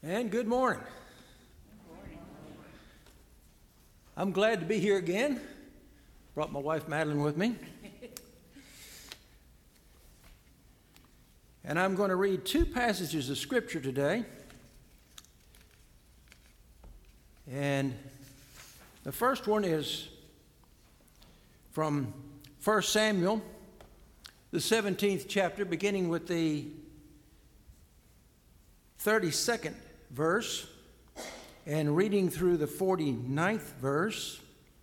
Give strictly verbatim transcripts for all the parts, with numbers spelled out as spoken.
And good morning. Good morning. I'm glad to be here again. Brought my wife Madeline with me. And I'm going to read two passages of Scripture today. And the first one is from First Samuel, the seventeenth chapter, beginning with the thirty-second verse and reading through the forty-ninth verse.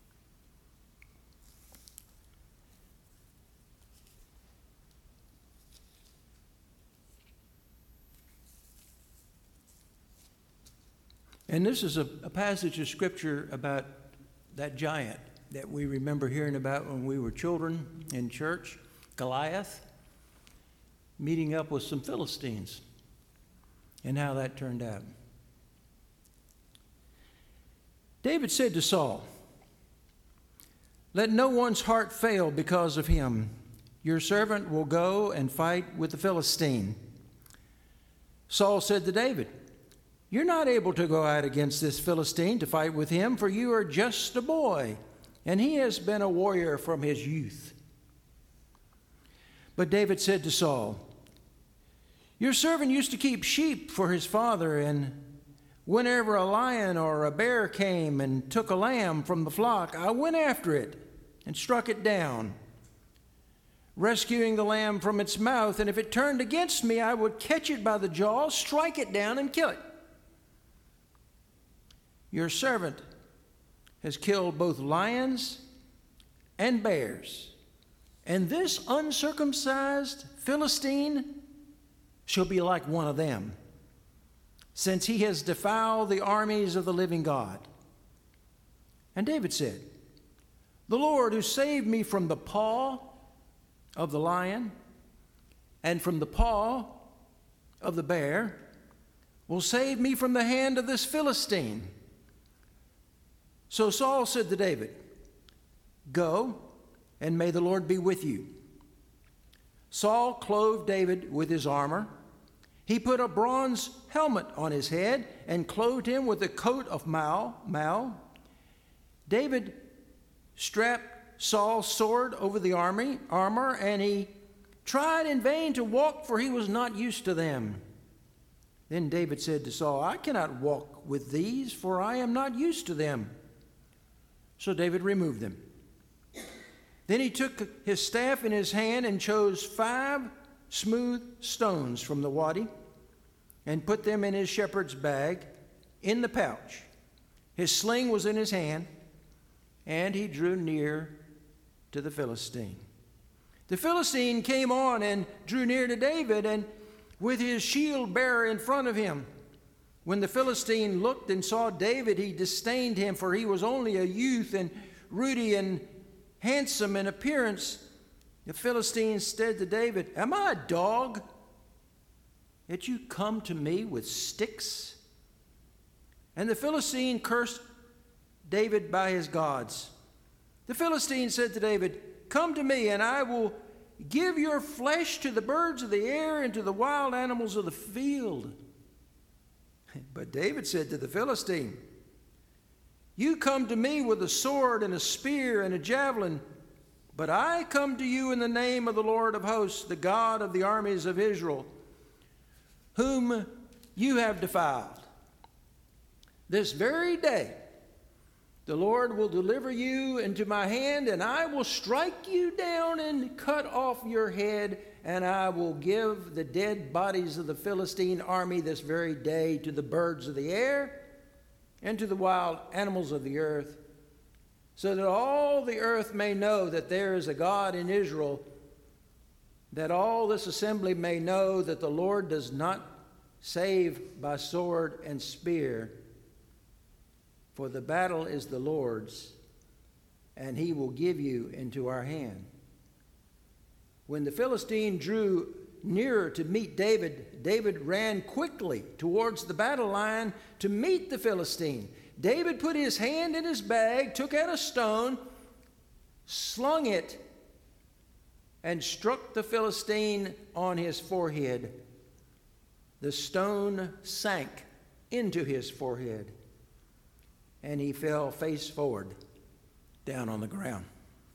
And this is a, a passage of Scripture about that giant that we remember hearing about when we were children in church, Goliath, meeting up with some Philistines, and how that turned out. David said to Saul, "Let no one's heart fail because of him. Your servant will go and fight with the Philistine." Saul said to David, "You're not able to go out against this Philistine to fight with him, for you are just a boy, and he has been a warrior from his youth." But David said to Saul, "Your servant used to keep sheep for his father, and whenever a lion or a bear came and took a lamb from the flock, I went after it and struck it down, rescuing the lamb from its mouth, and if it turned against me, I would catch it by the jaw, strike it down, and kill it. Your servant has killed both lions and bears, and this uncircumcised Philistine shall be like one of them, since he has defiled the armies of the living God." And David said, "The Lord who saved me from the paw of the lion and from the paw of the bear will save me from the hand of this Philistine." So Saul said to David, "Go, and may the Lord be with you." Saul clothed David with his armor. He put a bronze helmet on his head and clothed him with a coat of mail. mail. David strapped Saul's sword over the army, armor, and he tried in vain to walk, for he was not used to them. Then David said to Saul, "I cannot walk with these, for I am not used to them." So David removed them. Then he took his staff in his hand and chose five smooth stones from the wadi and put them in his shepherd's bag in the pouch. His sling was in his hand, and he drew near to the Philistine. The Philistine came on and drew near to David, and with his shield bearer in front of him. When the Philistine looked and saw David, he disdained him, for he was only a youth and ruddy and handsome in appearance. The Philistine said to David, "Am I a dog that you come to me with sticks?" And the Philistine cursed David by his gods. The Philistine said to David, "Come to me, and I will give your flesh to the birds of the air and to the wild animals of the field." But David said to the Philistine, "You come to me with a sword and a spear and a javelin, but I come to you in the name of the Lord of hosts, the God of the armies of Israel, whom you have defiled. This very day the Lord will deliver you into my hand, and I will strike you down and cut off your head, and I will give the dead bodies of the Philistine army this very day to the birds of the air and to the wild animals of the earth, so that all the earth may know that there is a God in Israel, that all this assembly may know that the Lord does not save by sword and spear, for the battle is the Lord's, and he will give you into our hand." When the Philistine drew nearer to meet David, David ran quickly towards the battle line to meet the Philistine. David put his hand in his bag, took out a stone, slung it, and struck the Philistine on his forehead. The stone sank into his forehead, and he fell face forward down on the ground.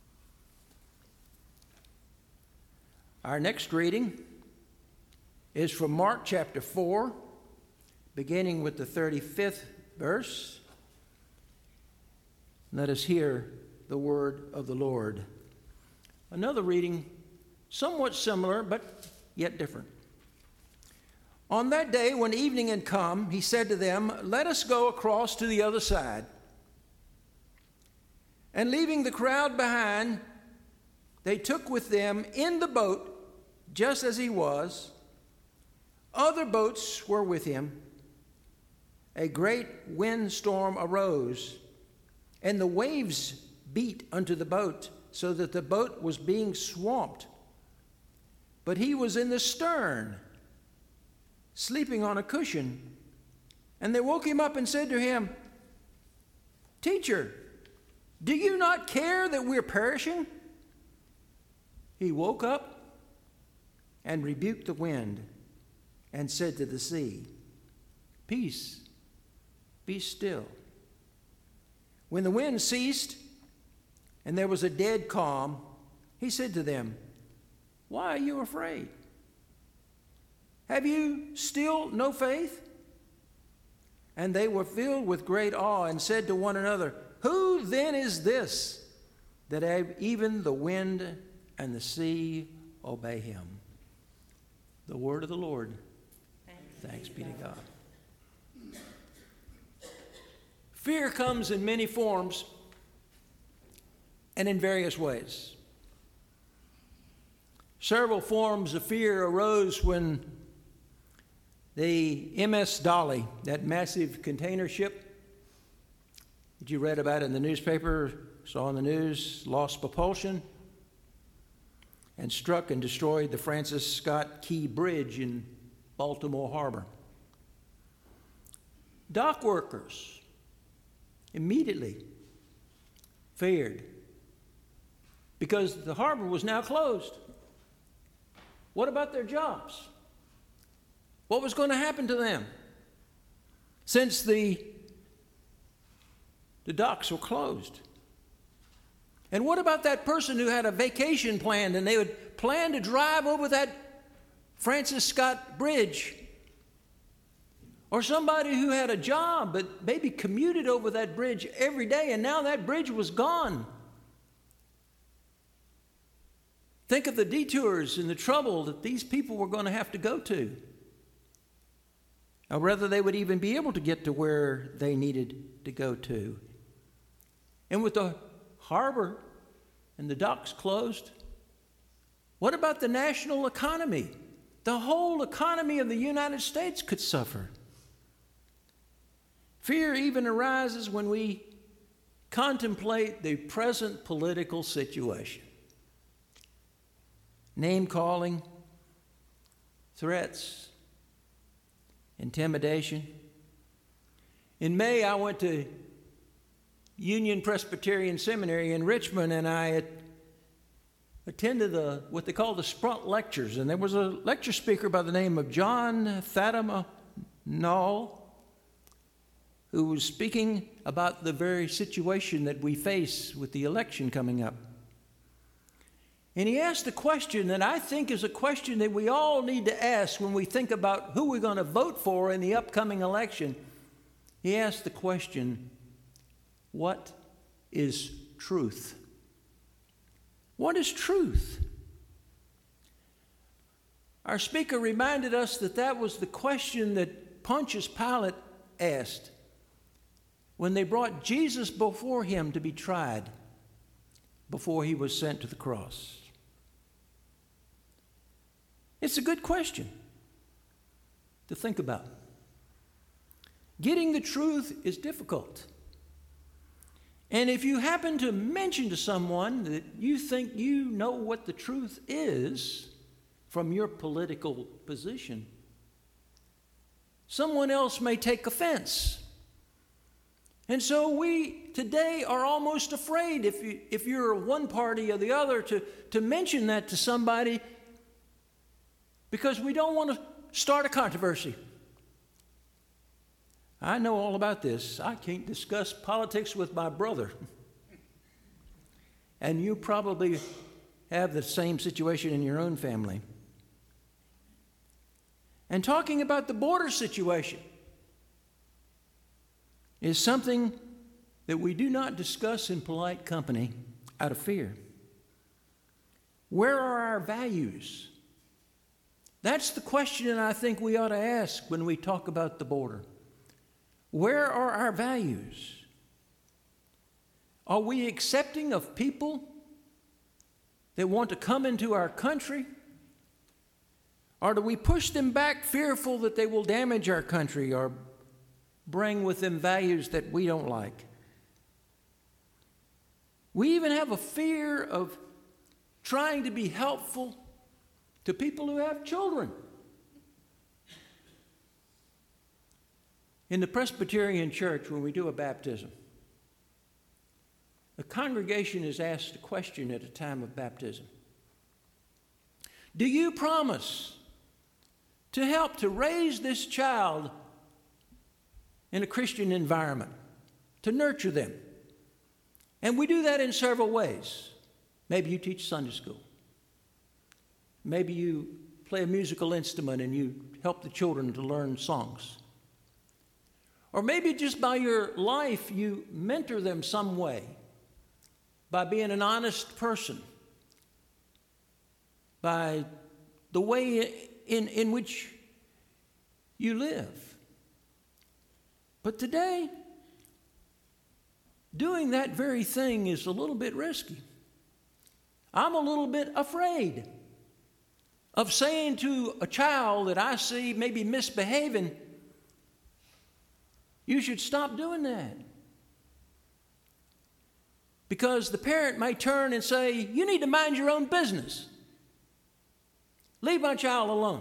Our next reading is from Mark chapter four, beginning with the thirty-fifth verse. Let us hear the word of the Lord. Another reading somewhat similar, but yet different. On that day, when evening had come, he said to them, "Let us go across to the other side." And leaving the crowd behind, they took with them in the boat, just as he was. Other boats were with him. A great windstorm arose, and the waves beat unto the boat, so that the boat was being swamped. But he was in the stern, sleeping on a cushion. And they woke him up and said to him, "Teacher, do you not care that we're perishing?" He woke up and rebuked the wind and said to the sea, "Peace, be still." When the wind ceased and there was a dead calm, he said to them, "Why are you afraid? Have you still no faith?" And they were filled with great awe and said to one another, "Who then is this that even the wind and the sea obey him?" The word of the Lord. Thanks, Thanks be to God. Fear comes in many forms and in various ways. Several forms of fear arose when the M S Dolly, that massive container ship that you read about in the newspaper, saw in the news, lost propulsion and struck and destroyed the Francis Scott Key Bridge in Baltimore Harbor. Dock workers immediately feared because the harbor was now closed. What about their jobs? What was going to happen to them since the, the docks were closed? And what about that person who had a vacation planned and they would plan to drive over that Francis Scott Bridge? Or somebody who had a job but maybe commuted over that bridge every day and now that bridge was gone. Think of the detours and the trouble that these people were going to have to go to. Or whether they would even be able to get to where they needed to go to. And with the harbor and the docks closed, what about the national economy? The whole economy of the United States could suffer. Fear even arises when we contemplate the present political situation. Name-calling, threats, intimidation. In May, I went to Union Presbyterian Seminary in Richmond, and I attended the, what they call the Sprunt Lectures. And there was a lecture speaker by the name of John Thaddeus Null, who was speaking about the very situation that we face with the election coming up. And he asked a question that I think is a question that we all need to ask when we think about who we're going to vote for in the upcoming election. He asked the question, what is truth? What is truth? Our speaker reminded us that that was the question that Pontius Pilate asked when they brought Jesus before him to be tried before he was sent to the cross. It's a good question to think about. Getting the truth is difficult. And if you happen to mention to someone that you think you know what the truth is from your political position, someone else may take offense. And so we today are almost afraid, if, you, if you're one party or the other, to, to mention that to somebody because we don't want to start a controversy. I know all about this. I can't discuss politics with my brother. And you probably have the same situation in your own family. And talking about the border situation is something that we do not discuss in polite company out of fear. Where are our values? That's the question I think we ought to ask when we talk about the border. Where are our values? Are we accepting of people that want to come into our country? Or do we push them back fearful that they will damage our country or bring with them values that we don't like? We even have a fear of trying to be helpful to people who have children. In the Presbyterian Church, when we do a baptism, the congregation is asked a question at a time of baptism. Do you promise to help to raise this child in a Christian environment, to nurture them? And we do that in several ways. Maybe you teach Sunday school. Maybe you play a musical instrument and you help the children to learn songs. Or maybe just by your life you mentor them some way by being an honest person, by the way in, in which you live. But today, doing that very thing is a little bit risky. I'm a little bit afraid of saying to a child that I see maybe misbehaving, you should stop doing that. Because the parent may turn and say, you need to mind your own business. Leave my child alone.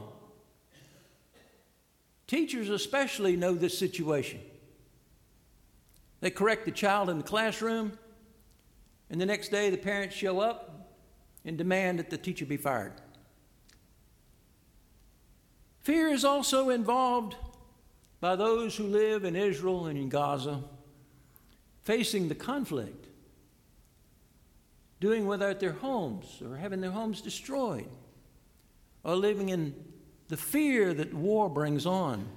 Teachers especially know this situation. They correct the child in the classroom, and the next day the parents show up and demand that the teacher be fired. Fear is also involved by those who live in Israel and in Gaza, facing the conflict, doing without their homes or having their homes destroyed, or living in the fear that war brings on.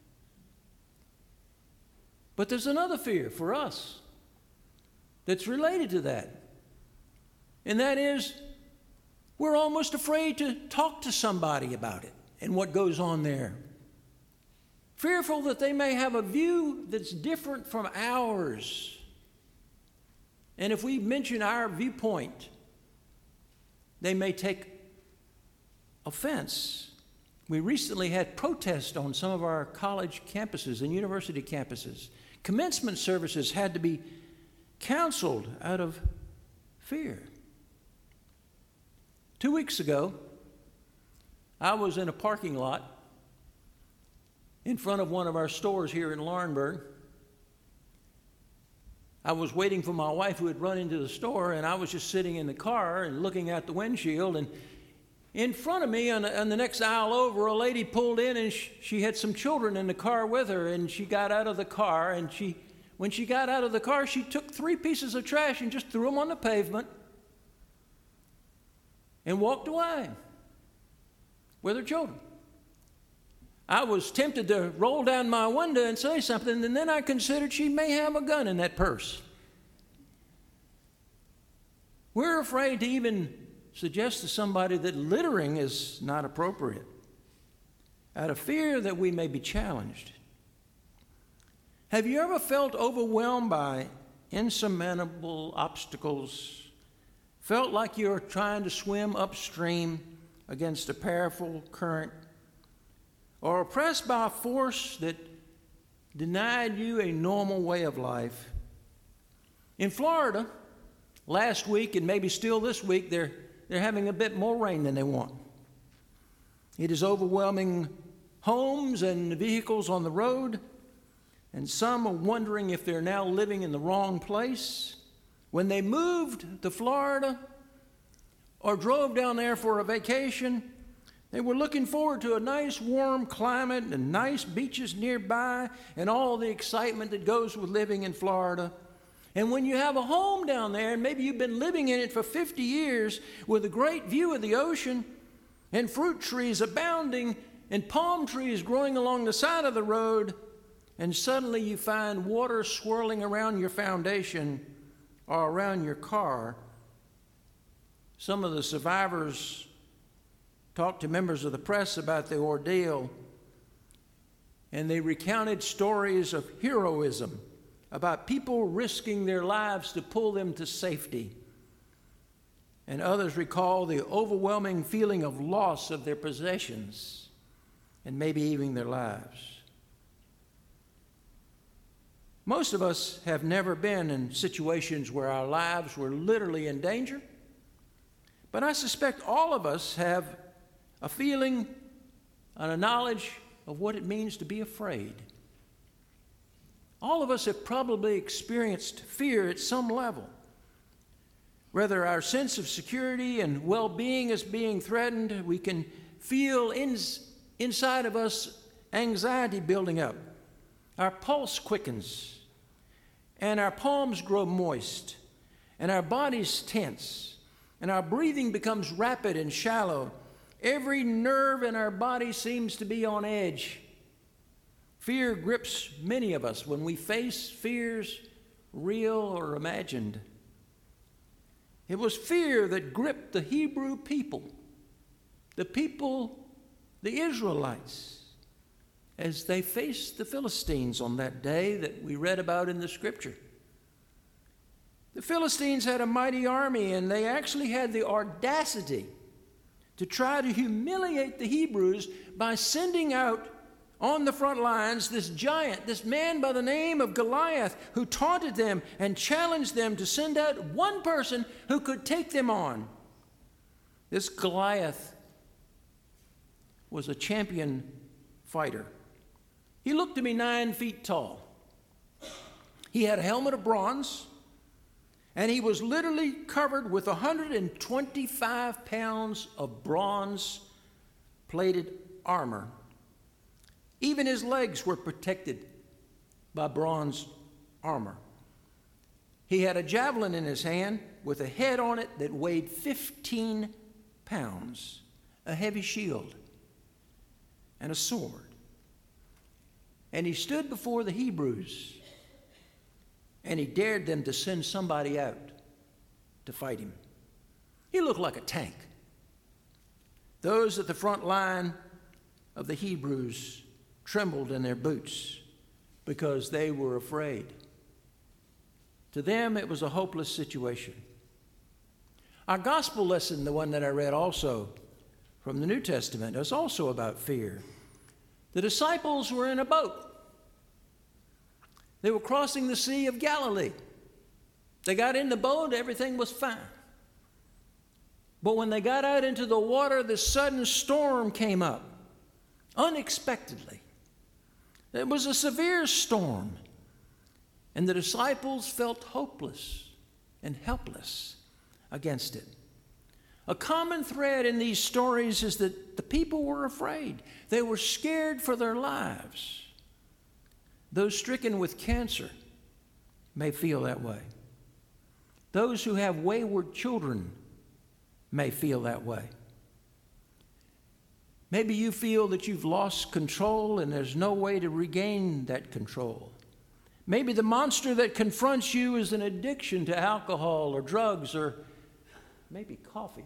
But there's another fear for us that's related to that, and that is we're almost afraid to talk to somebody about it and what goes on there. Fearful that they may have a view that's different from ours. And if we mention our viewpoint, they may take offense. We recently had protests on some of our college campuses and university campuses. Commencement services had to be canceled out of fear. Two weeks ago, I was in a parking lot in front of one of our stores here in Laurinburg. I was waiting for my wife who had run into the store, and I was just sitting in the car and looking out the windshield, and in front of me on the, on the next aisle over, a lady pulled in, and she, she had some children in the car with her, and she got out of the car, and she, when she got out of the car, she took three pieces of trash and just threw them on the pavement and walked away with her children. I was tempted to roll down my window and say something, and then I considered she may have a gun in that purse. We're afraid to even suggest to somebody that littering is not appropriate, out of fear that we may be challenged. Have you ever felt overwhelmed by insurmountable obstacles, felt like you're trying to swim upstream against a powerful current, or oppressed by a force that denied you a normal way of life? In Florida, last week and maybe still this week, they're, they're having a bit more rain than they want. It is overwhelming homes and vehicles on the road, and some are wondering if they're now living in the wrong place. When they moved to Florida or drove down there for a vacation, They were looking forward to a nice warm climate and nice beaches nearby and all the excitement that goes with living in Florida. And when you have a home down there, and maybe you've been living in it for fifty years with a great view of the ocean and fruit trees abounding and palm trees growing along the side of the road, and suddenly you find water swirling around your foundation or around your car. Some of the survivors talked to members of the press about the ordeal, and they recounted stories of heroism, about people risking their lives to pull them to safety. And others recall the overwhelming feeling of loss of their possessions and maybe even their lives. Most of us have never been in situations where our lives were literally in danger, but I suspect all of us have a feeling and a knowledge of what it means to be afraid. All of us have probably experienced fear at some level. Whether our sense of security and well-being is being threatened, we can feel in, inside of us anxiety building up. Our pulse quickens, and our palms grow moist, and our bodies tense, and our breathing becomes rapid and shallow. Every nerve in our body seems to be on edge. Fear grips many of us when we face fears, real or imagined. It was fear that gripped the Hebrew people, the people, the Israelites, as they faced the Philistines on that day that we read about in the scripture. The Philistines had a mighty army, and they actually had the audacity to try to humiliate the Hebrews by sending out on the front lines this giant, this man by the name of Goliath, who taunted them and challenged them to send out one person who could take them on. This Goliath was a champion fighter. He looked to be nine feet tall. He had a helmet of bronze, and he was literally covered with one hundred twenty-five pounds of bronze-plated armor. Even his legs were protected by bronze armor. He had a javelin in his hand with a head on it that weighed fifteen pounds, a heavy shield, and a sword. And he stood before the Hebrews, and he dared them to send somebody out to fight him. He looked like a tank. Those at the front line of the Hebrews trembled in their boots because they were afraid. To them, it was a hopeless situation. Our gospel lesson, the one that I read also from the New Testament, is also about fear. The disciples were in a boat. They were crossing the Sea of Galilee. They got in the boat, everything was fine. But when they got out into the water, this sudden storm came up, unexpectedly. It was a severe storm, and the disciples felt hopeless and helpless against it. A common thread in these stories is that the people were afraid. They were scared for their lives. Those stricken with cancer may feel that way. Those who have wayward children may feel that way. Maybe you feel that you've lost control and there's no way to regain that control. Maybe the monster that confronts you is an addiction to alcohol or drugs or maybe coffee.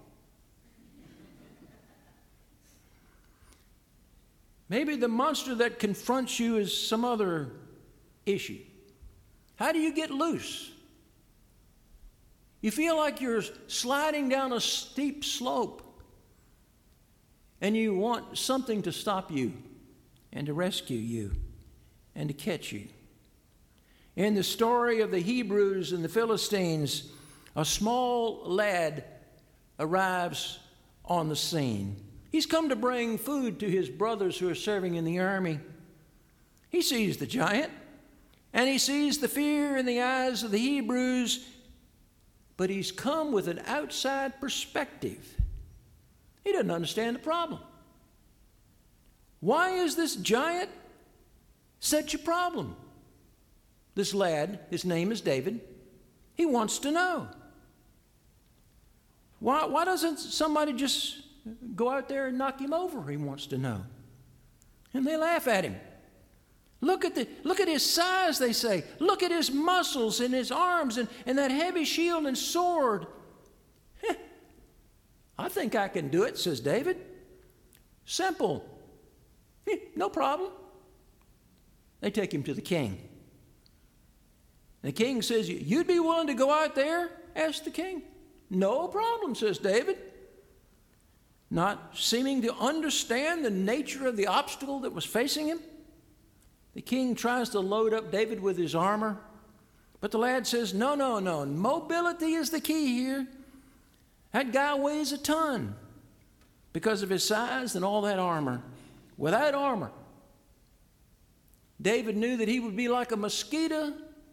Maybe the monster that confronts you is some other issue. How do you get loose? You feel like you're sliding down a steep slope, and you want something to stop you and to rescue you and to catch you. In the story of the Hebrews and the Philistines, a small lad arrives on the scene. He's come to bring food to his brothers who are serving in the army. He sees the giant, and he sees the fear in the eyes of the Hebrews, but he's come with an outside perspective. He doesn't understand the problem. Why is this giant such a problem? This lad, his name is David, he wants to know. Why, why doesn't somebody just go out there and knock him over? He wants to know. And they laugh at him. Look at, the, look at his size, they say. Look at his muscles and his arms and, and that heavy shield and sword. I think I can do it, says David. Simple. No problem. They take him to the king. The king says, you'd be willing to go out there? Asked the king. No problem, says David. Not seeming to understand the nature of the obstacle that was facing him. The king tries to load up David with his armor, but the lad says, no, no, no, mobility is the key here. That guy weighs a ton because of his size and all that armor. Without armor, David knew that he would be like a mosquito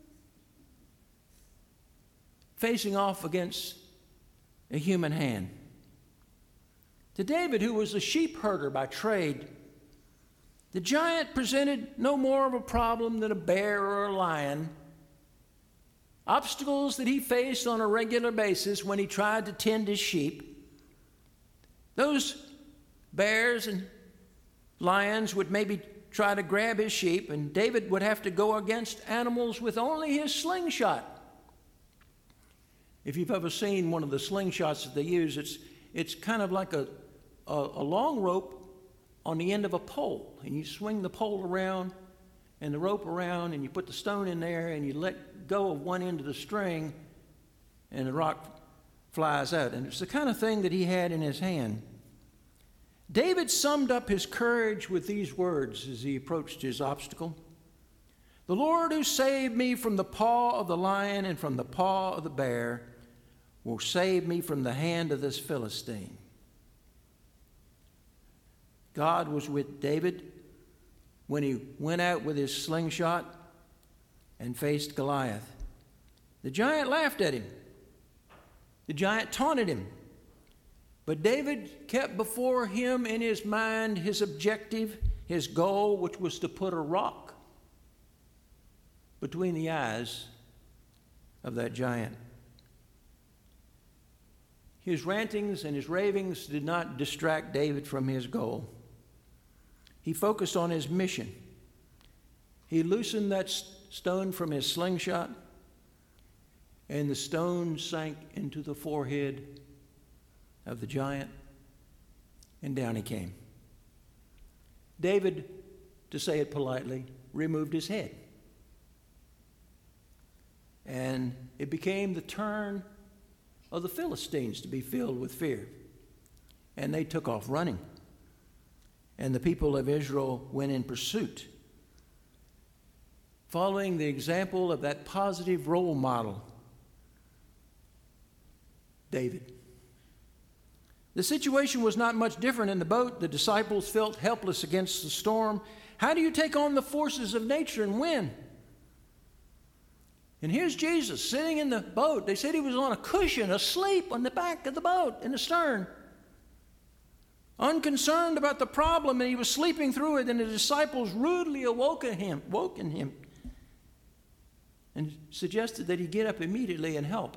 facing off against a human hand. To David, who was a sheep herder by trade, the giant presented no more of a problem than a bear or a lion. Obstacles that he faced on a regular basis when he tried to tend his sheep. Those bears and lions would maybe try to grab his sheep, and David would have to go against animals with only his slingshot. If you've ever seen one of the slingshots that they use, it's, it's kind of like a, a, a long rope on the end of a pole, and you swing the pole around and the rope around, and you put the stone in there, and you let go of one end of the string, and the rock flies out. And it's the kind of thing that he had in his hand. David summed up his courage with these words as he approached his obstacle. The Lord who saved me from the paw of the lion and from the paw of the bear will save me from the hand of this Philistine. God was with David when he went out with his slingshot and faced Goliath. The giant laughed at him. The giant taunted him. But David kept before him in his mind his objective, his goal, which was to put a rock between the eyes of that giant. His rantings and his ravings did not distract David from his goal. He focused on his mission. He loosened that stone from his slingshot, and the stone sank into the forehead of the giant, and down he came. David, to say it politely, removed his head. And it became the turn of the Philistines to be filled with fear. And they took off running. And the people of Israel went in pursuit, following the example of that positive role model, David. The situation was not much different in the boat. The disciples felt helpless against the storm. How do you take on the forces of nature and win? And here's Jesus sitting in the boat. They said he was on a cushion, asleep on the back of the boat in the stern, unconcerned about the problem, and he was sleeping through it, and the disciples rudely awoken him, woken him and suggested that he get up immediately and help.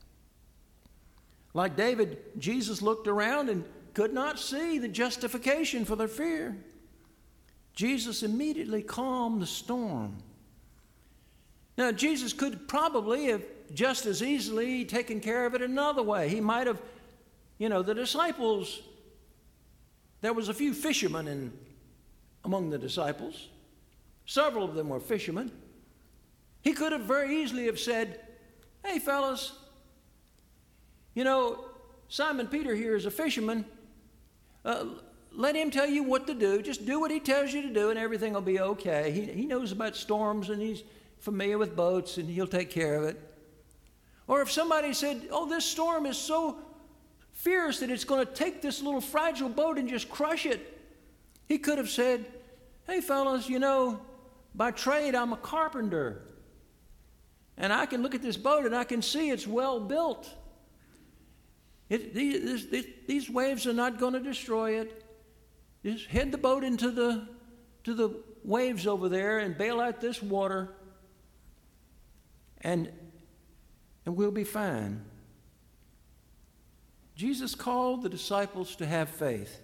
Like David, Jesus looked around and could not see the justification for their fear. Jesus immediately calmed the storm. Now, Jesus could probably have just as easily taken care of it another way. He might have, you know, the disciples, there was a few fishermen in, among the disciples. Several of them were fishermen. He could have very easily have said, hey, fellas, you know, Simon Peter here is a fisherman. Uh, let him tell you what to do. Just do what he tells you to do, and everything will be okay. He, he knows about storms, and he's familiar with boats, and he'll take care of it. Or if somebody said, oh, this storm is so fierce that it's going to take this little fragile boat and just crush it, he could have said, hey, fellas, you know, by trade I'm a carpenter, and I can look at this boat and I can see it's well built. It, these, these waves are not going to destroy it. Just head the boat into the, to the waves over there and bail out this water, and, and we'll be fine. Jesus called the disciples to have faith.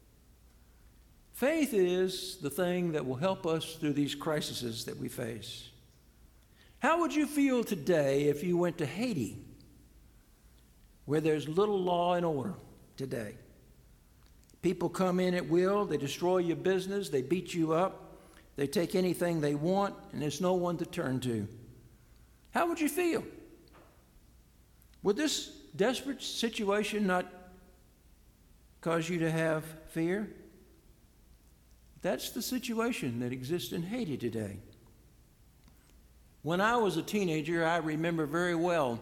Faith is the thing that will help us through these crises that we face. How would you feel today if you went to Haiti, where there's little law and order today? People come in at will, they destroy your business, they beat you up, they take anything they want, and there's no one to turn to. How would you feel? Would this desperate situation not cause you to have fear? That's the situation that exists in Haiti today. When I was a teenager, I remember very well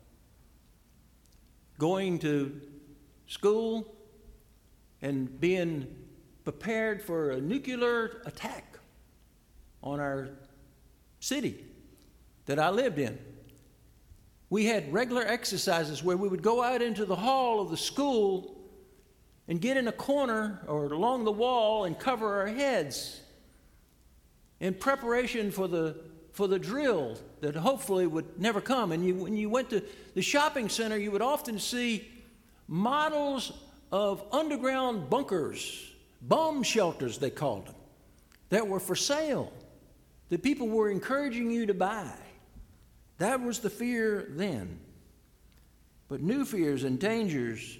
going to school and being prepared for a nuclear attack on our city that I lived in. We had regular exercises where we would go out into the hall of the school and get in a corner or along the wall and cover our heads in preparation for the for the drill that hopefully would never come. And you, when you went to the shopping center, you would often see models of underground bunkers, bomb shelters they called them, that were for sale, that people were encouraging you to buy. That was the fear then. But new fears and dangers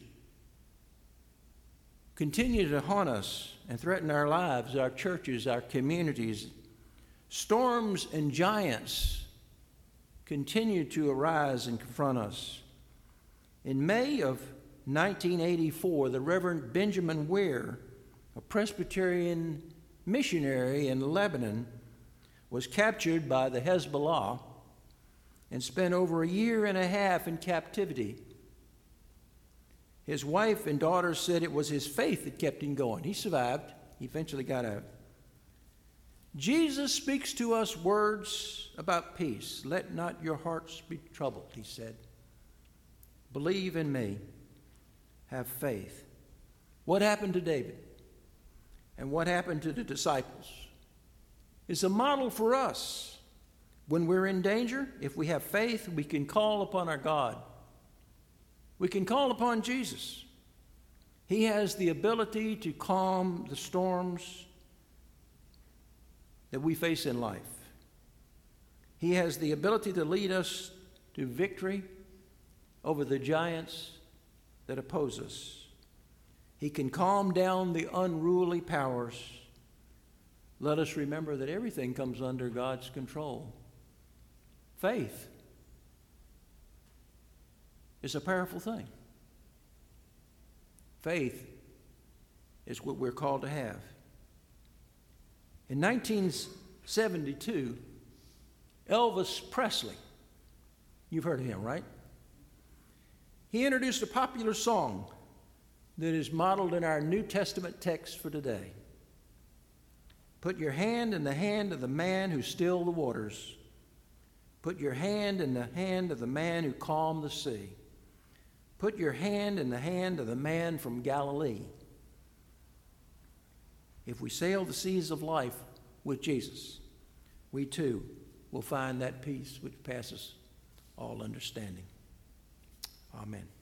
continue to haunt us and threaten our lives, our churches, our communities. Storms and giants continue to arise and confront us. In May of nineteen eighty-four, the Reverend Benjamin Ware, a Presbyterian missionary in Lebanon, was captured by the Hezbollah and spent over a year and a half in captivity. His wife and daughters said it was his faith that kept him going. He survived. He eventually got out. Jesus speaks to us words about peace. Let not your hearts be troubled, he said. Believe in me. Have faith. What happened to David and what happened to the disciples is a model for us. When we're in danger, if we have faith, we can call upon our God. We can call upon Jesus. He has the ability to calm the storms that we face in life. He has the ability to lead us to victory over the giants that oppose us. He can calm down the unruly powers. Let us remember that everything comes under God's control. Faith is a powerful thing. Faith is what we're called to have. In nineteen seventy-two, Elvis Presley, you've heard of him, right? He introduced a popular song that is modeled in our New Testament text for today. Put your hand in the hand of the man who stilled the waters. Put your hand in the hand of the man who calmed the sea. Put your hand in the hand of the man from Galilee. If we sail the seas of life with Jesus, we too will find that peace which passes all understanding. Amen.